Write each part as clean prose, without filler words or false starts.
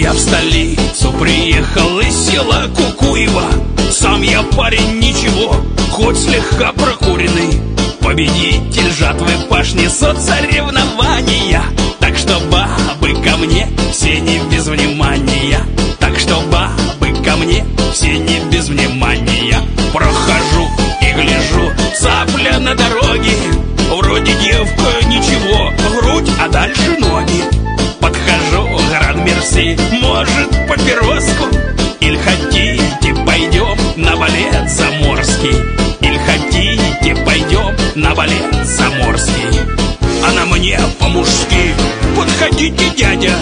Я в столицу приехал из села Кукуева. Сам я парень ничего, хоть слегка прокуренный. Победитель жатвы пашни соцсоревнования. Так что бабы ко мне все не без внимания. Так что бабы ко мне все не без внимания. Прохожу и гляжу, цапля на дороге. Вроде девка ничего, грудь, а дальше ноги. Подхожу, гран-мерси, может папироску? Иль хотите, пойдем на балет заморский? Иль хотите, пойдем на балет заморский? Она мне по-мужски: подходите, дядя,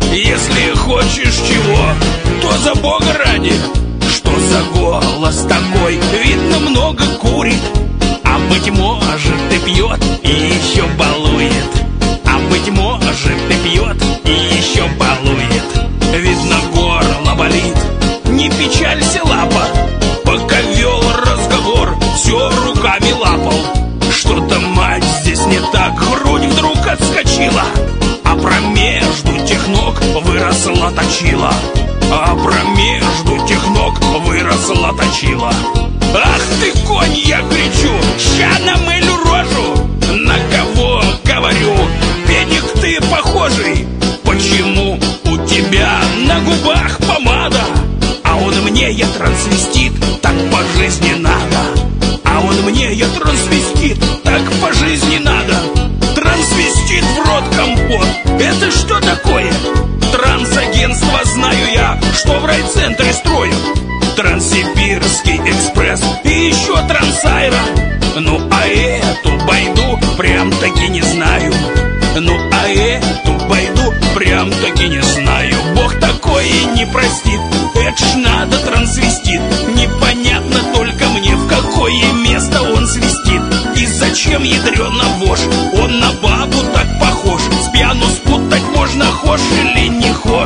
если хочешь чего, то за Бога ради. Что за голос такой? Видно, много курит. А быть может и пьет, и еще балует. А быть может и пьет, и еще балует. Видно, горло болит. Не печалься, лапа. Пока вел разговор, все руками лапал. Что-то, мать, здесь не так. Грудь вдруг отскочила, а промежду тех ног выросла точила. А промежду тех ног выросла точила. Ах ты, конь, я кричу, ща намылю рожу. На кого говорю? Педик ты похожий. Почему у тебя на губах помада? А он мне, я трансвестит, так по жизни надо. А он мне, я трансвестит, так по жизни надо. Трансвестит в рот компот. Это что такое? Трансагентство, знаю я, что в райцентре строят. Транссибирский экспресс и еще Трансайра. Ну а эту байду прям-таки не знаю. Ну а эту байду прям-таки не знаю. Бог такое не простит. Это ж надо трансвестит. Непонятно только мне, в какое место он свистит. И зачем, ядрёна вошь, он на бабу так похож. С пьяну спутать можно, хошь или не хошь.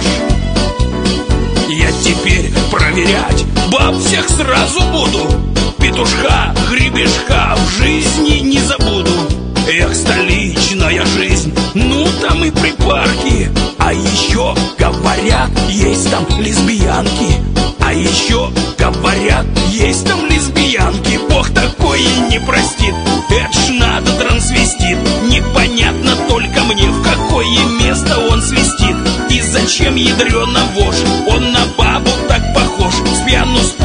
Я теперь проверять баб всех сразу буду. Петушка, гребешка в жизни не забуду. Эх, столичная жизнь, ну там и припарки. А еще говорят, есть там лесбиянки. А еще говорят, есть там лесбиянки. Бог такое не простит. Это ж надо трансвестит. Непонятно только мне, в какое место он свистит. И зачем, ядрёна вошь, он на бабу так похож. С пьяну